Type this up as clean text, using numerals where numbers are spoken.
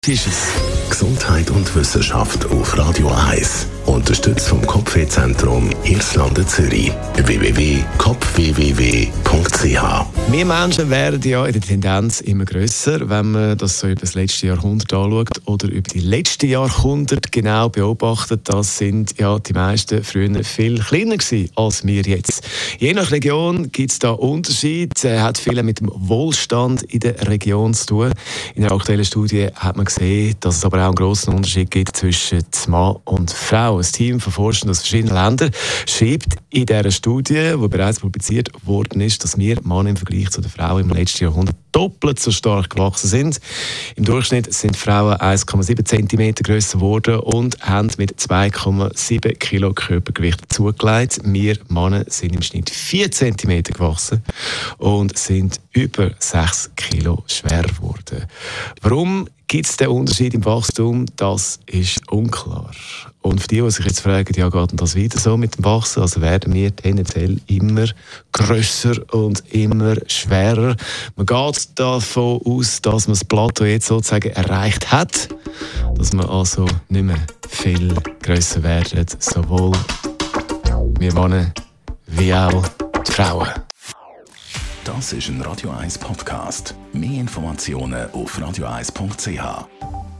Ist es. Gesundheit und Wissenschaft auf Radio 1. Unterstützt vom Kopfwehzentrum Irlande Zürich. www.kopfwww.ch. Wir Menschen werden ja in der Tendenz immer grösser, wenn man das so über das letzte Jahrhundert anschaut oder über die letzten Jahrhunderte genau beobachtet. Das sind ja die meisten früher viel kleiner gewesen als wir jetzt. Je nach Region gibt es da Unterschiede. Hat viel mit dem Wohlstand in der Region zu tun. In einer aktuellen Studie hat man gesehen, dass es aber auch einen grossen Unterschied gibt zwischen Mann und Frau. Ein Team von Forschern aus verschiedenen Ländern schreibt in dieser Studie, die bereits publiziert worden ist, dass wir Männer im Vergleich zu den Frauen im letzten Jahrhundert doppelt so stark gewachsen sind. Im Durchschnitt sind Frauen 1,7 cm grösser geworden und haben mit 2,7 Kilo Körpergewicht zugelegt. Wir Männer sind im Schnitt 4 cm gewachsen und sind über 6 Kilo schwerer geworden. Warum gibt es den Unterschied im Wachstum? Das ist unklar. Und für die sich jetzt fragen, ja, geht denn das wieder so mit dem Wachsen? Also werden wir tendenziell immer grösser und immer schwerer. Man geht davon aus, dass man das Plateau jetzt sozusagen erreicht hat, dass man also nicht mehr viel grösser werden, sowohl wir Männer wie auch die Frauen. Das ist ein Radio 1 Podcast. Mehr Informationen auf radio1.ch.